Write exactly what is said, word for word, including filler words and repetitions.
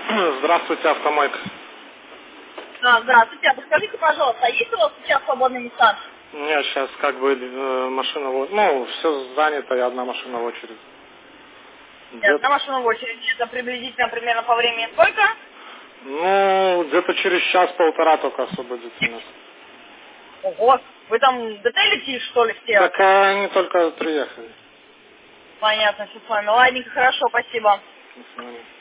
Здравствуйте, автомойка. А, здравствуйте. А подскажите, пожалуйста, а есть у вас сейчас свободный места? Нет, сейчас как бы э, машина, в- ну, все занято, и одна машина в очереди. Нет, Где-то, одна машина в очереди. Это приблизительно примерно по времени сколько? ну, где-то через час-полтора только освободится место. Ого, вы там детейлите, что ли, все? Так а они только приехали. Понятно, все с вами. Ладненько, хорошо, спасибо. До свидания.